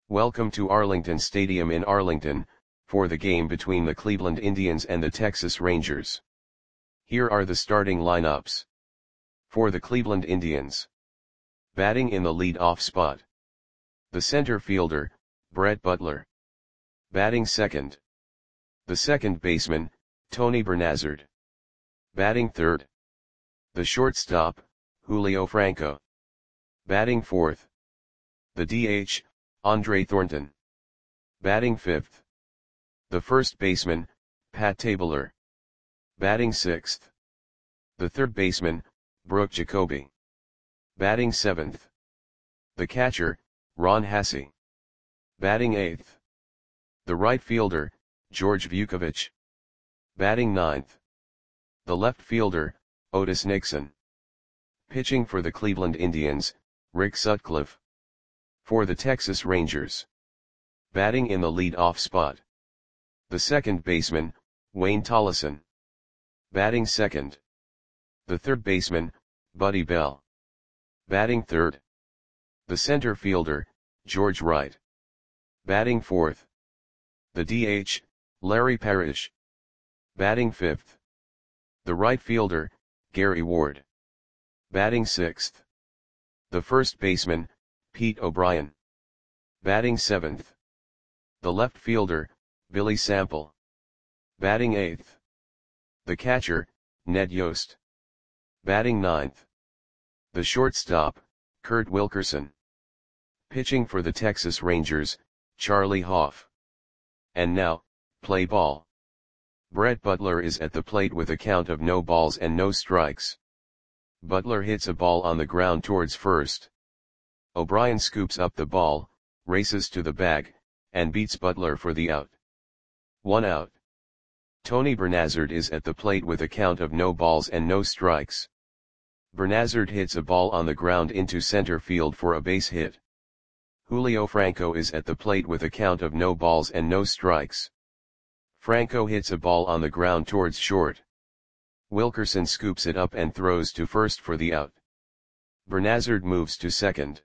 Welcome to Arlington Stadium in Arlington, for the game between the Cleveland Indians and the Texas Rangers. Here are the starting lineups. For the Cleveland Indians. Batting in the lead-off spot. The center fielder, Brett Butler. Batting second. The second baseman, Tony Bernazard. Batting third. The shortstop, Julio Franco. Batting fourth. The DH, Andre Thornton. Batting fifth. The first baseman, Pat Tabler. Batting sixth. The third baseman, Brooke Jacoby. Batting seventh. The catcher, Ron Hassey. Batting eighth. The right fielder, George Vukovich. Batting ninth. The left fielder, Otis Nixon. Pitching for the Cleveland Indians, Rick Sutcliffe. For the Texas Rangers. Batting in the lead-off spot. The second baseman, Wayne Tollison. Batting second. The third baseman, Buddy Bell. Batting third. The center fielder, George Wright. Batting fourth. The DH, Larry Parrish. Batting fifth. The right fielder, Gary Ward. Batting sixth. The first baseman, Pete O'Brien. Batting seventh. The left fielder, Billy Sample. Batting eighth. The catcher, Ned Yost. Batting ninth. The shortstop, Kurt Wilkerson. Pitching for the Texas Rangers, Charlie Hoff. And now, play ball. Brett Butler is at the plate with a count of no balls and no strikes. Butler hits a ball on the ground towards first. O'Brien scoops up the ball, races to the bag, and beats Butler for the out. 1 out. Tony Bernazard is at the plate with a count of no balls and no strikes. Bernazard hits a ball on the ground into center field for a base hit. Julio Franco is at the plate with a count of no balls and no strikes. Franco hits a ball on the ground towards short. Wilkerson scoops it up and throws to first for the out. Bernazard moves to second.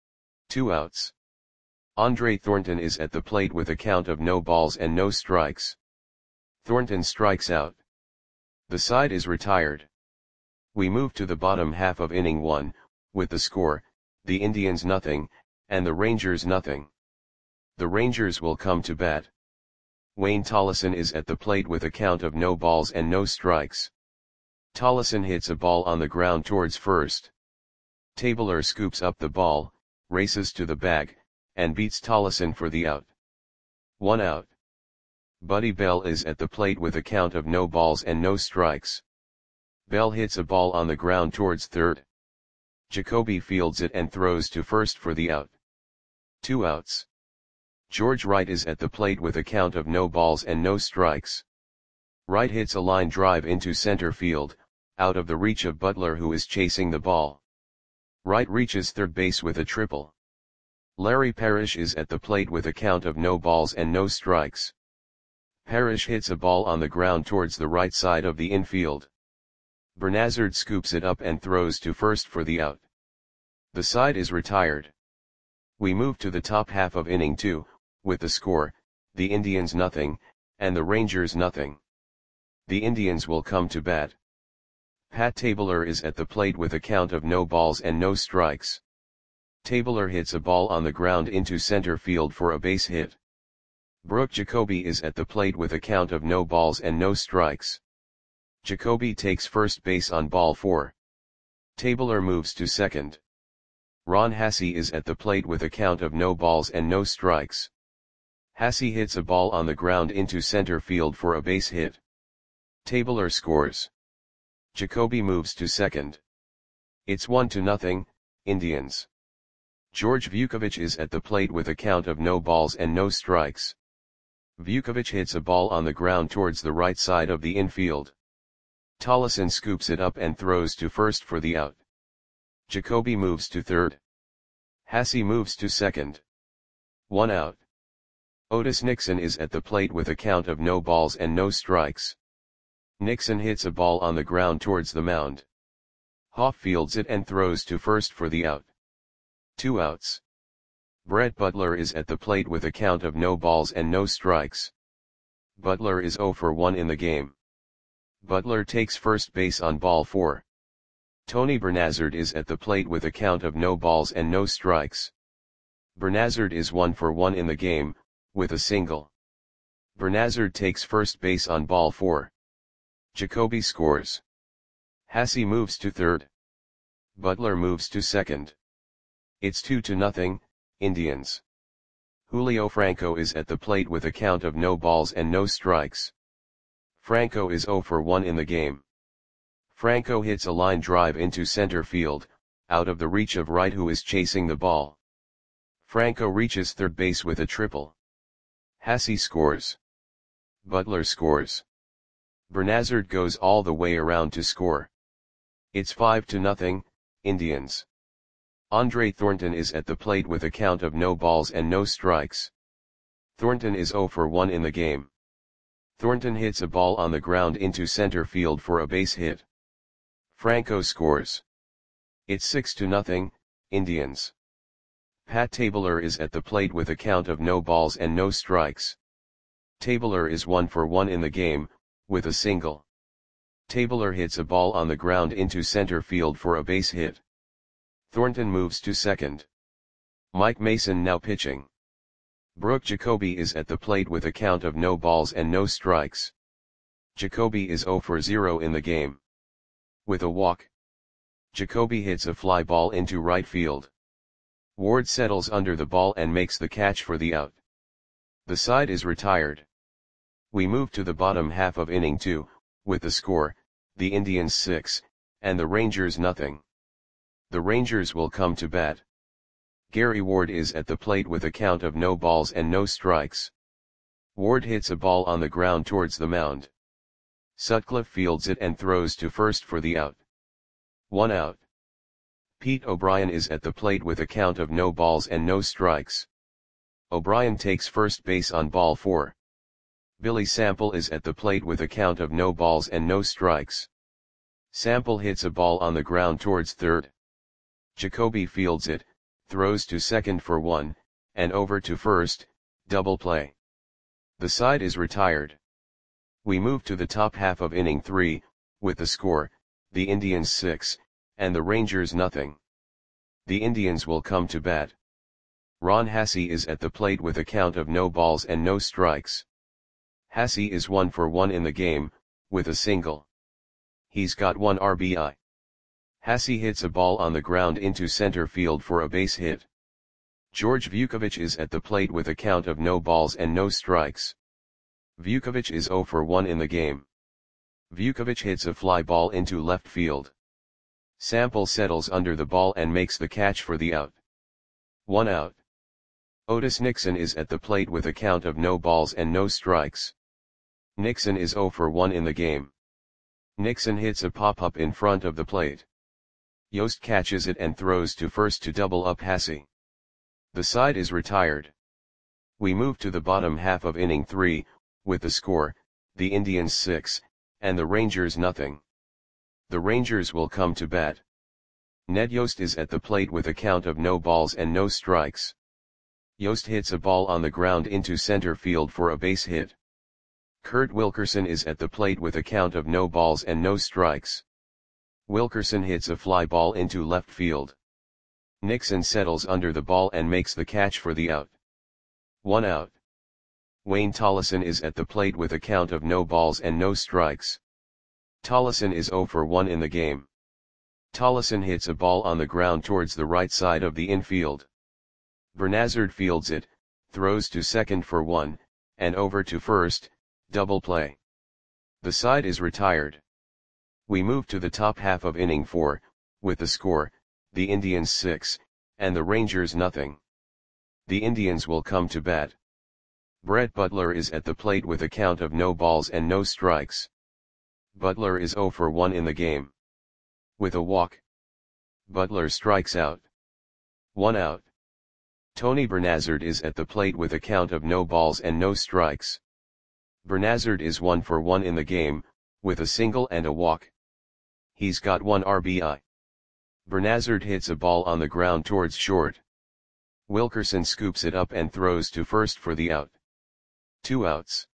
2 outs. Andre Thornton is at the plate with a count of no balls and no strikes. Thornton strikes out. The side is retired. We move to the bottom half of inning 1, with the score, the Indians nothing, and the Rangers nothing. The Rangers will come to bat. Wayne Tollison is at the plate with a count of no balls and no strikes. Tollison hits a ball on the ground towards first. Tabler scoops up the ball, races to the bag, and beats Tollison for the out. 1 out. Buddy Bell is at the plate with a count of no balls and no strikes. Bell hits a ball on the ground towards third. Jacoby fields it and throws to first for the out. 2 outs. George Wright is at the plate with a count of no balls and no strikes. Wright hits a line drive into center field, out of the reach of Butler, who is chasing the ball. Wright reaches third base with a triple. Larry Parrish is at the plate with a count of no balls and no strikes. Parrish hits a ball on the ground towards the right side of the infield. Bernazard scoops it up and throws to first for the out. The side is retired. We move to the top half of inning 2, with the score, the Indians nothing, and the Rangers nothing. The Indians will come to bat. Pat Tabler is at the plate with a count of no balls and no strikes. Tabler hits a ball on the ground into center field for a base hit. Brooke Jacoby is at the plate with a count of no balls and no strikes. Jacoby takes first base on ball 4. Tabler moves to second. Ron Hassey is at the plate with a count of no balls and no strikes. Hassey hits a ball on the ground into center field for a base hit. Tabler scores. Jacoby moves to second. It's 1-0, Indians. George Vukovich is at the plate with a count of no balls and no strikes. Vukovich hits a ball on the ground towards the right side of the infield. Tollison scoops it up and throws to first for the out. Jacoby moves to third. Hassey moves to second. 1 out. Otis Nixon is at the plate with a count of no balls and no strikes. Nixon hits a ball on the ground towards the mound. Hoff fields it and throws to first for the out. 2 outs. Brett Butler is at the plate with a count of no balls and no strikes. Butler is 0 for 1 in the game. Butler takes first base on ball 4. Tony Bernazard is at the plate with a count of no balls and no strikes. Bernazard is 1 for 1 in the game, with a single. Bernazard takes first base on ball 4. Jacoby scores. Hasse moves to third. Butler moves to second. It's 2-0, Indians. Julio Franco is at the plate with a count of no balls and no strikes. Franco is 0 for 1 in the game. Franco hits a line drive into center field, out of the reach of Wright, who is chasing the ball. Franco reaches third base with a triple. Hasse scores. Butler scores. Bernazard goes all the way around to score. It's 5-0, Indians. Andre Thornton is at the plate with a count of no balls and no strikes. Thornton is 0 for 1 in the game. Thornton hits a ball on the ground into center field for a base hit. Franco scores. It's 6-0, Indians. Pat Tabler is at the plate with a count of no balls and no strikes. Tabler is 1 for 1 in the game, with a single. Tabler hits a ball on the ground into center field for a base hit. Thornton moves to second. Mike Mason now pitching. Brooke Jacoby is at the plate with a count of no balls and no strikes. Jacoby is 0 for 0 in the game. With a walk. Jacoby hits a fly ball into right field. Ward settles under the ball and makes the catch for the out. The side is retired. We move to the bottom half of inning 2, with the score, the Indians 6, and the Rangers nothing. The Rangers will come to bat. Gary Ward is at the plate with a count of no balls and no strikes. Ward hits a ball on the ground towards the mound. Sutcliffe fields it and throws to first for the out. 1 out. Pete O'Brien is at the plate with a count of no balls and no strikes. O'Brien takes first base on ball 4. Billy Sample is at the plate with a count of no balls and no strikes. Sample hits a ball on the ground towards third. Jacoby fields it, throws to second for 1, and over to first, double play. The side is retired. We move to the top half of inning 3, with the score, the Indians 6, and the Rangers nothing. The Indians will come to bat. Ron Hasse is at the plate with a count of no balls and no strikes. Hasse is 1 for 1 in the game, with a single. He's got 1 RBI. Hasse hits a ball on the ground into center field for a base hit. George Vukovic is at the plate with a count of no balls and no strikes. Vukovic is 0 for 1 in the game. Vukovic hits a fly ball into left field. Sample settles under the ball and makes the catch for the out. 1 out. Otis Nixon is at the plate with a count of no balls and no strikes. Nixon is 0 for 1 in the game. Nixon hits a pop-up in front of the plate. Yost catches it and throws to first to double up Hasse. The side is retired. We move to the bottom half of inning 3, with the score, the Indians 6, and the Rangers nothing. The Rangers will come to bat. Ned Yost is at the plate with a count of no balls and no strikes. Yost hits a ball on the ground into center field for a base hit. Kurt Wilkerson is at the plate with a count of no balls and no strikes. Wilkerson hits a fly ball into left field. Nixon settles under the ball and makes the catch for the out. 1 out. Wayne Tollison is at the plate with a count of no balls and no strikes. Tollison is 0 for 1 in the game. Tollison hits a ball on the ground towards the right side of the infield. Bernazard fields it, throws to second for 1, and over to first, double play. The side is retired. We move to the top half of inning 4, with the score, the Indians 6, and the Rangers nothing. The Indians will come to bat. Brett Butler is at the plate with a count of no balls and no strikes. Butler is 0 for 1 in the game. With a walk. Butler strikes out. 1 out. Tony Bernazard is at the plate with a count of no balls and no strikes. Bernazard is 1 for 1 in the game, with a single and a walk. He's got 1 RBI. Bernazard hits a ball on the ground towards short. Wilkerson scoops it up and throws to first for the out. 2 outs.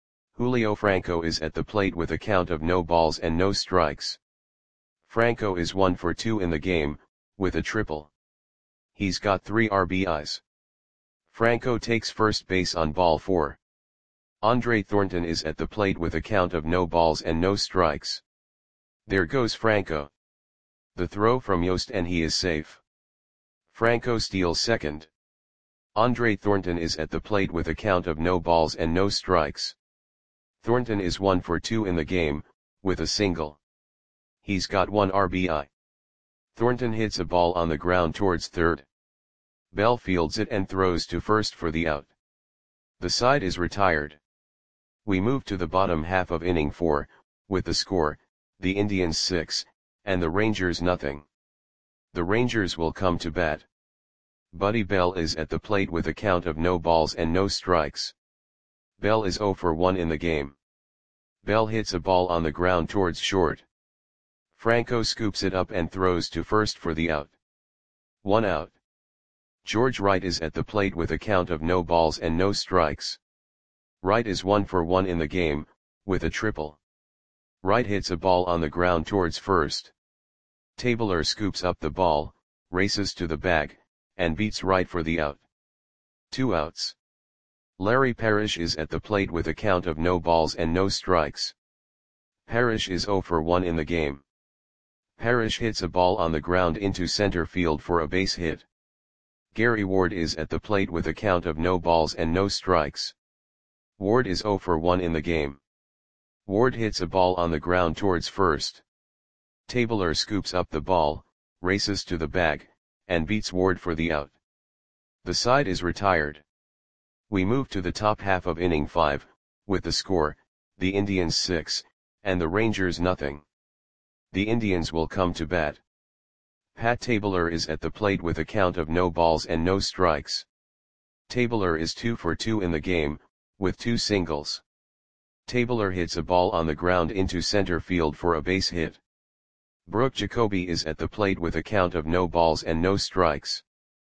Julio Franco is at the plate with a count of no balls and no strikes. Franco is 1 for 2 in the game, with a triple. He's got 3 RBIs. Franco takes first base on ball 4. Andre Thornton is at the plate with a count of no balls and no strikes. There goes Franco. The throw from Yost and he is safe. Franco steals second. Andre Thornton is at the plate with a count of no balls and no strikes. Thornton is 1 for 2 in the game, with a single. He's got 1 RBI. Thornton hits a ball on the ground towards third. Bell fields it and throws to first for the out. The side is retired. We move to the bottom half of inning 4, with the score, the Indians 6, and the Rangers nothing. The Rangers will come to bat. Buddy Bell is at the plate with a count of no balls and no strikes. Bell is 0 for 1 in the game. Bell hits a ball on the ground towards short. Franco scoops it up and throws to first for the out. 1 out. George Wright is at the plate with a count of no balls and no strikes. Wright is 1 for 1 in the game, with a triple. Wright hits a ball on the ground towards first. Tabler scoops up the ball, races to the bag, and beats Wright for the out. 2 outs. Larry Parrish is at the plate with a count of no balls and no strikes. Parrish is 0 for 1 in the game. Parrish hits a ball on the ground into center field for a base hit. Gary Ward is at the plate with a count of no balls and no strikes. Ward is 0 for 1 in the game. Ward hits a ball on the ground towards first. Tabler scoops up the ball, races to the bag, and beats Ward for the out. The side is retired. We move to the top half of inning 5, with the score, the Indians 6, and the Rangers nothing. The Indians will come to bat. Pat Tabler is at the plate with a count of no balls and no strikes. Tabler is 2 for 2 in the game, with 2 singles. Tabler hits a ball on the ground into center field for a base hit. Brooke Jacoby is at the plate with a count of no balls and no strikes.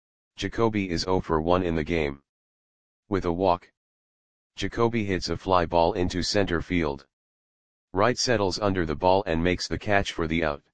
Jacoby is 0 for 1 in the game. With a walk, Jacoby hits a fly ball into center field. Wright settles under the ball and makes the catch for the out.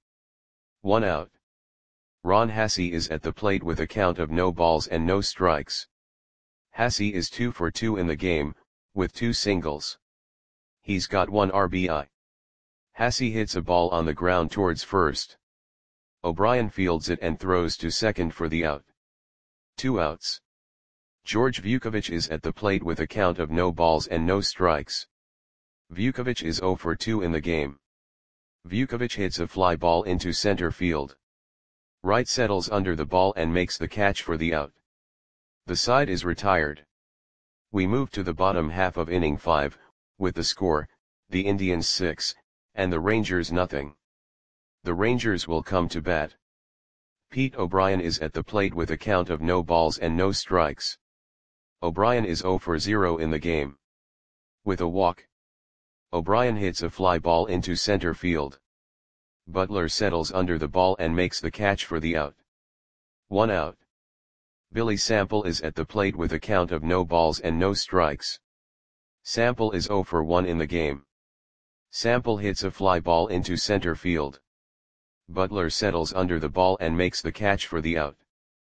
1 out. Ron Hassey is at the plate with a count of no balls and no strikes. Hassey is 2 for 2 in the game, with 2 singles. He's got 1 RBI. Hassey hits a ball on the ground towards first. O'Brien fields it and throws to second for the out. 2 outs. George Vukovic is at the plate with a count of no balls and no strikes. Vukovic is 0 for 2 in the game. Vukovic hits a fly ball into center field. Wright settles under the ball and makes the catch for the out. The side is retired. We move to the bottom half of inning 5, with the score, the Indians 6, and the Rangers nothing. The Rangers will come to bat. Pete O'Brien is at the plate with a count of no balls and no strikes. O'Brien is 0 for 0 in the game. With a walk, O'Brien hits a fly ball into center field. Butler settles under the ball and makes the catch for the out. 1 out. Billy Sample is at the plate with a count of no balls and no strikes. Sample is 0 for 1 in the game. Sample hits a fly ball into center field. Butler settles under the ball and makes the catch for the out.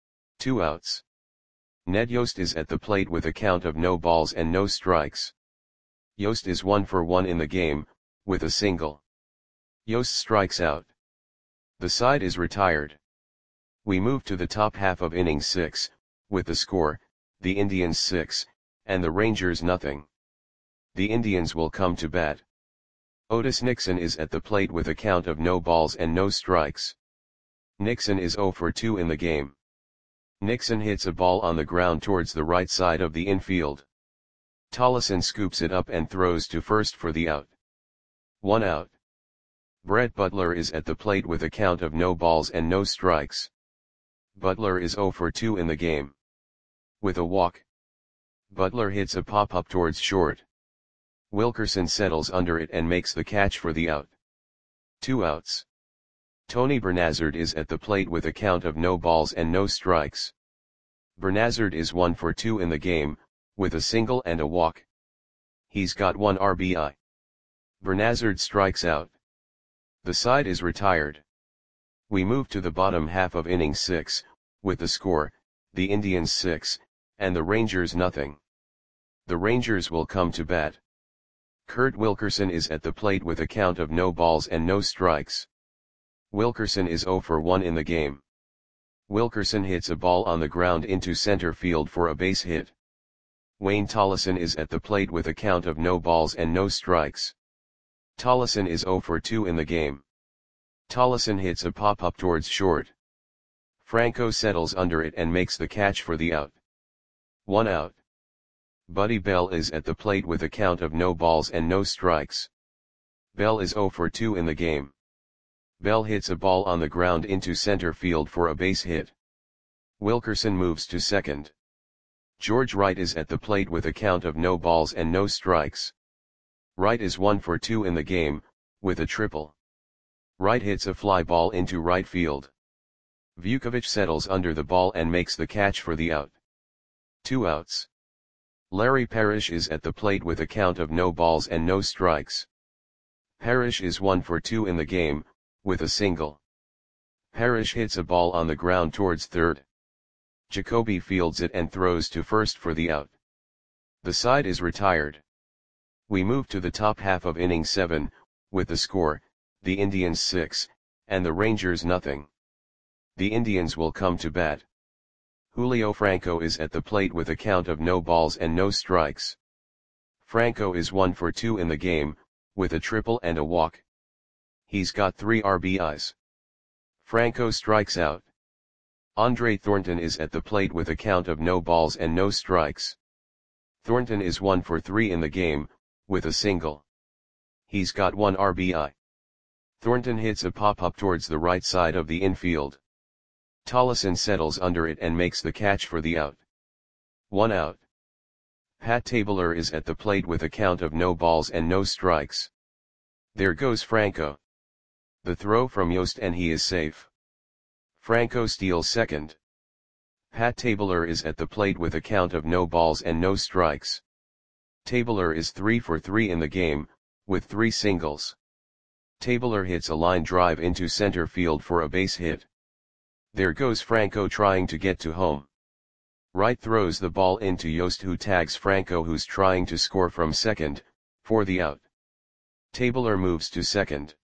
2 outs. Ned Yost is at the plate with a count of no balls and no strikes. Yost is 1 for 1 in the game, with a single. Yost strikes out. The side is retired. We move to the top half of inning 6, with the score, the Indians 6, and the Rangers nothing. The Indians will come to bat. Otis Nixon is at the plate with a count of no balls and no strikes. Nixon is 0 for 2 in the game. Nixon hits a ball on the ground towards the right side of the infield. Tollison scoops it up and throws to first for the out. 1 out. Brett Butler is at the plate with a count of no balls and no strikes. Butler is 0 for 2 in the game. With a walk, Butler hits a pop-up towards short. Wilkerson settles under it and makes the catch for the out. 2 outs. Tony Bernazard is at the plate with a count of no balls and no strikes. Bernazard is 1 for 2 in the game, with a single and a walk. He's got 1 RBI. Bernazard strikes out. The side is retired. We move to the bottom half of inning 6, with the score, the Indians 6, and the Rangers nothing. The Rangers will come to bat. Kurt Wilkerson is at the plate with a count of no balls and no strikes. Wilkerson is 0 for 1 in the game. Wilkerson hits a ball on the ground into center field for a base hit. Wayne Tollison is at the plate with a count of no balls and no strikes. Tollison is 0 for 2 in the game. Tollison hits a pop-up towards short. Franco settles under it and makes the catch for the out. 1 out. Buddy Bell is at the plate with a count of no balls and no strikes. Bell is 0 for 2 in the game. Bell hits a ball on the ground into center field for a base hit. Wilkerson moves to second. George Wright is at the plate with a count of no balls and no strikes. Wright is 1 for 2 in the game, with a triple. Wright hits a fly ball into right field. Vukovic settles under the ball and makes the catch for the out. 2 outs. Larry Parrish is at the plate with a count of no balls and no strikes. Parrish is 1 for 2 in the game, with a single. Parrish hits a ball on the ground towards third. Jacoby fields it and throws to first for the out. The side is retired. We move to the top half of inning 7, with the score, the Indians 6, and the Rangers nothing. The Indians will come to bat. Julio Franco is at the plate with a count of no balls and no strikes. Franco is 1 for 2 in the game, with a triple and a walk. He's got 3 RBIs. Franco strikes out. Andre Thornton is at the plate with a count of no balls and no strikes. Thornton is 1 for 3 in the game, with a single. He's got 1 RBI. Thornton hits a pop-up towards the right side of the infield. Tollison settles under it and makes the catch for the out. 1 out. Pat Tabler is at the plate with a count of no balls and no strikes. There goes Franco. The throw from Yost and he is safe. Franco steals second. Pat Tabler is at the plate with a count of no balls and no strikes. Tabler is 3 for 3 in the game, with 3 singles. Tabler hits a line drive into center field for a base hit. There goes Franco trying to get to home. Wright throws the ball into Yost, who tags Franco, who's trying to score from second, for the out. Tabler moves to second.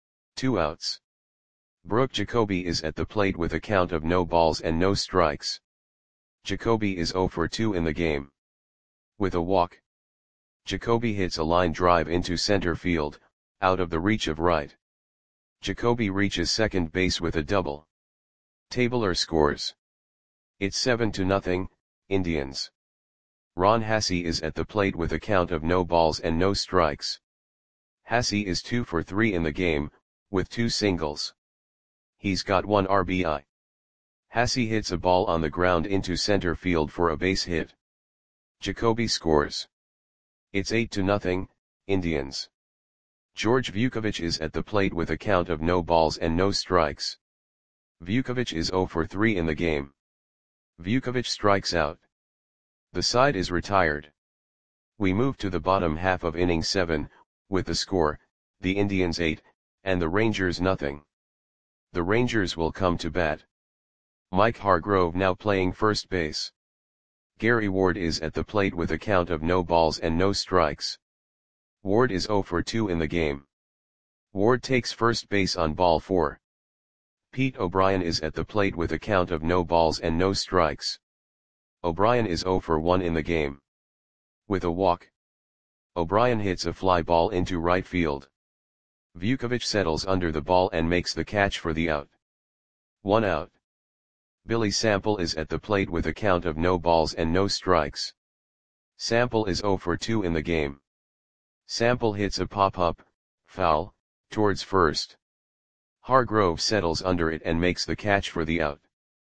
2 outs. Brooke Jacoby is at the plate with a count of no balls and no strikes. Jacoby is 0 for 2 in the game. With a walk. Jacoby hits a line drive into center field, out of the reach of Wright. Jacoby reaches second base with a double. Tabler scores. It's 7-0, Indians. Ron Hassey is at the plate with a count of no balls and no strikes. Hassey is 2 for 3 in the game, with 2 singles. He's got 1 RBI. Hassey hits a ball on the ground into center field for a base hit. Jacoby scores. It's 8-0, Indians. George Vukovic is at the plate with a count of no balls and no strikes. Vukovic is 0 for 3 in the game. Vukovic strikes out. The side is retired. We move to the bottom half of inning 7, with the score, the Indians 8, and the Rangers nothing. The Rangers will come to bat. Mike Hargrove now playing first base. Gary Ward is at the plate with a count of no balls and no strikes. Ward is 0 for 2 in the game. Ward takes first base on ball 4. Pete O'Brien is at the plate with a count of no balls and no strikes. O'Brien is 0 for 1 in the game. With a walk. O'Brien hits a fly ball into right field. Vukovic settles under the ball and makes the catch for the out. 1 out. Billy Sample is at the plate with a count of no balls and no strikes. Sample is 0 for 2 in the game. Sample hits a pop-up, foul, towards first. Hargrove settles under it and makes the catch for the out.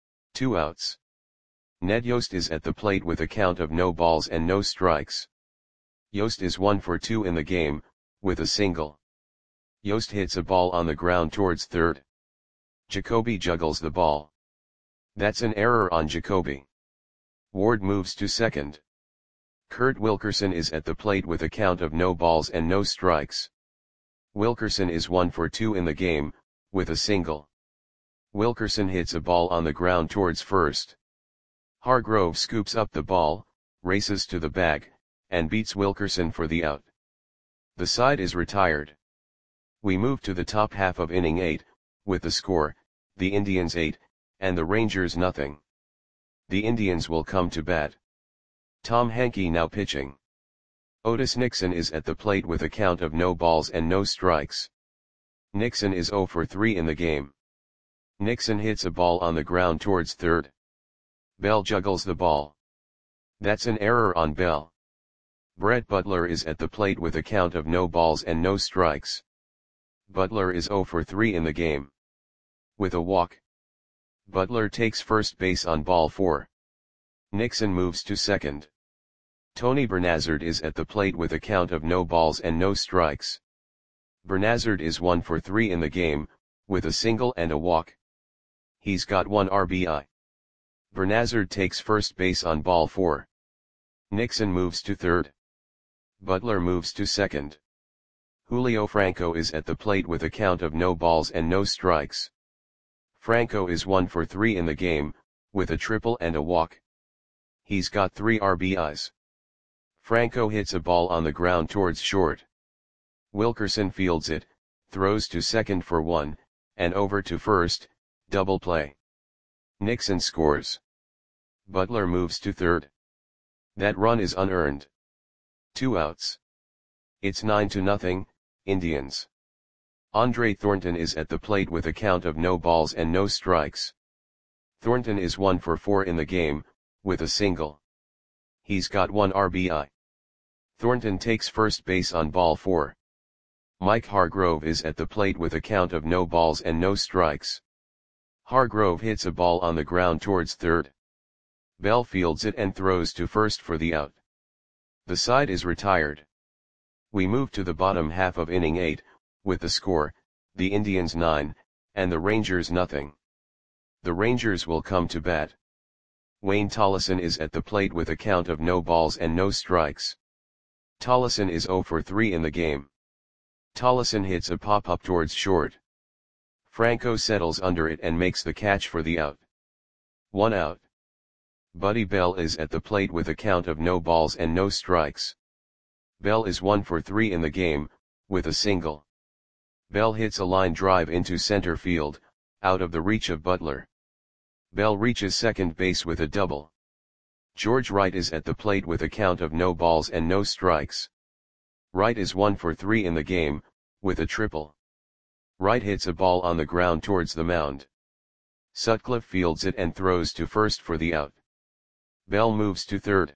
2 outs. Ned Yost is at the plate with a count of no balls and no strikes. Yost is 1 for 2 in the game, with a single. Yost hits a ball on the ground towards third. Jacoby juggles the ball. That's an error on Jacoby. Ward moves to second. Kurt Wilkerson is at the plate with a count of no balls and no strikes. Wilkerson is 1 for 2 in the game, with a single. Wilkerson hits a ball on the ground towards first. Hargrove scoops up the ball, races to the bag, and beats Wilkerson for the out. The side is retired. We move to the top half of inning 8, with the score, the Indians 8, and the Rangers nothing. The Indians will come to bat. Tom Hankey now pitching. Otis Nixon is at the plate with a count of no balls and no strikes. Nixon is 0 for 3 in the game. Nixon hits a ball on the ground towards third. Bell juggles the ball. That's an error on Bell. Brett Butler is at the plate with a count of no balls and no strikes. Butler is 0 for 3 in the game. With a walk. Butler takes first base on ball 4. Nixon moves to second. Tony Bernazard is at the plate with a count of no balls and no strikes. Bernazard is 1 for 3 in the game, with a single and a walk. He's got 1 RBI. Bernazard takes first base on ball 4. Nixon moves to third. Butler moves to second. Julio Franco is at the plate with a count of no balls and no strikes. Franco is 1 for 3 in the game, with a triple and a walk. He's got 3 RBIs. Franco hits a ball on the ground towards short. Wilkerson fields it, throws to second for 1, and over to first, double play. Nixon scores. Butler moves to third. That run is unearned. 2 outs. It's 9-0, Indians. Andre Thornton is at the plate with a count of no balls and no strikes. Thornton is 1 for 4 in the game, with a single. He's got 1 RBI. Thornton takes first base on ball 4. Mike Hargrove is at the plate with a count of no balls and no strikes. Hargrove hits a ball on the ground towards third. Bell fields it and throws to first for the out. The side is retired. We move to the bottom half of inning 8, with the score, the Indians 9, and the Rangers nothing. The Rangers will come to bat. Wayne Tollison is at the plate with a count of no balls and no strikes. Tollison is 0 for 3 in the game. Tollison hits a pop-up towards short. Franco settles under it and makes the catch for the out. 1 out. Buddy Bell is at the plate with a count of no balls and no strikes. Bell is 1 for 3 in the game, with a single. Bell hits a line drive into center field, out of the reach of Butler. Bell reaches second base with a double. George Wright is at the plate with a count of no balls and no strikes. Wright is 1 for 3 in the game, with a triple. Wright hits a ball on the ground towards the mound. Sutcliffe fields it and throws to first for the out. Bell moves to third.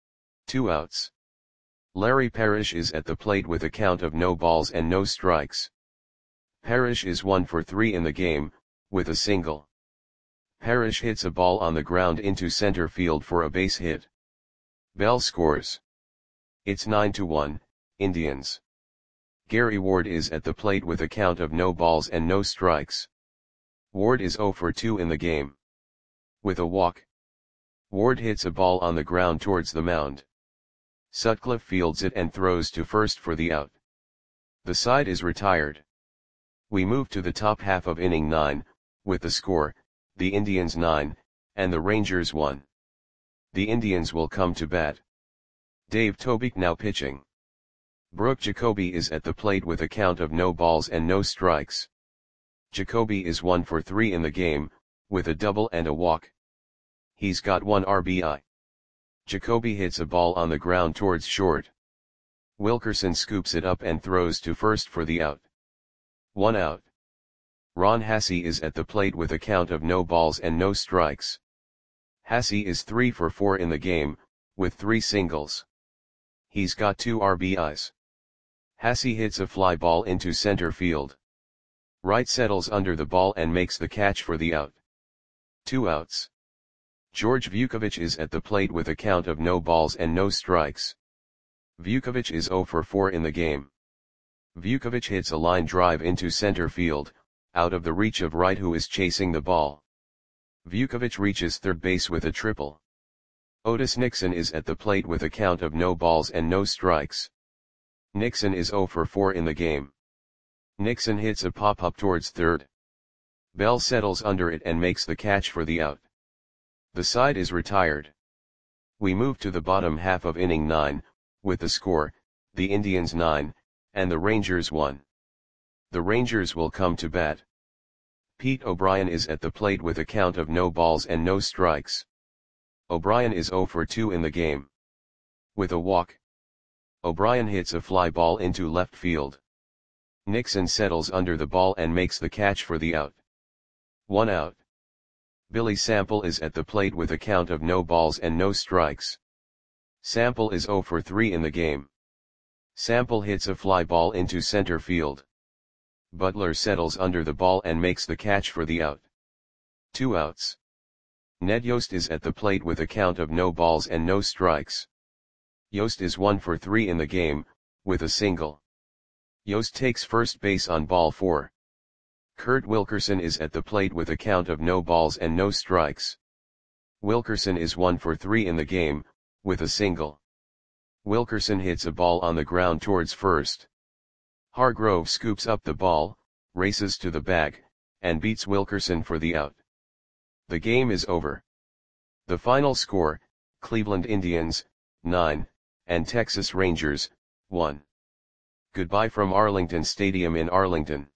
2 outs. Larry Parrish is at the plate with a count of no balls and no strikes. Parrish is 1 for 3 in the game, with a single. Parrish hits a ball on the ground into center field for a base hit. Bell scores. It's 9-1, Indians. Gary Ward is at the plate with a count of no balls and no strikes. Ward is 0 for 2 in the game. With a walk. Ward hits a ball on the ground towards the mound. Sutcliffe fields it and throws to first for the out. The side is retired. We move to the top half of inning 9, with the score, the Indians 9, and the Rangers 1. The Indians will come to bat. Dave Tobick now pitching. Brooke Jacoby is at the plate with a count of no balls and no strikes. Jacoby is 1 for 3 in the game, with a double and a walk. He's got 1 RBI. Jacoby hits a ball on the ground towards short. Wilkerson scoops it up and throws to first for the out. 1 out. Ron Hassey is at the plate with a count of no balls and no strikes. Hassey is 3 for 4 in the game, with 3 singles. He's got 2 RBIs. Hassey hits a fly ball into center field. Wright settles under the ball and makes the catch for the out. 2 outs. George Vukovic is at the plate with a count of no balls and no strikes. Vukovic is 0 for 4 in the game. Vukovic hits a line drive into center field, out of the reach of Wright who is chasing the ball. Vukovic reaches third base with a triple. Otis Nixon is at the plate with a count of no balls and no strikes. Nixon is 0 for 4 in the game. Nixon hits a pop-up towards third. Bell settles under it and makes the catch for the out. The side is retired. We move to the bottom half of inning 9, with the score, the Indians 9, and the Rangers 1. The Rangers will come to bat. Pete O'Brien is at the plate with a count of no balls and no strikes. O'Brien is 0 for 2 in the game. With a walk, O'Brien hits a fly ball into left field. Nixon settles under the ball and makes the catch for the out. 1 out. Billy Sample is at the plate with a count of no balls and no strikes. Sample is 0 for 3 in the game. Sample hits a fly ball into center field. Butler settles under the ball and makes the catch for the out. 2 outs. Ned Yost is at the plate with a count of no balls and no strikes. Yost is 1 for 3 in the game, with a single. Yost takes first base on ball 4. Kurt Wilkerson is at the plate with a count of no balls and no strikes. Wilkerson is 1 for 3 in the game, with a single. Wilkerson hits a ball on the ground towards first. Hargrove scoops up the ball, races to the bag, and beats Wilkerson for the out. The game is over. The final score, Cleveland Indians, 9, and Texas Rangers, 1. Goodbye from Arlington Stadium in Arlington.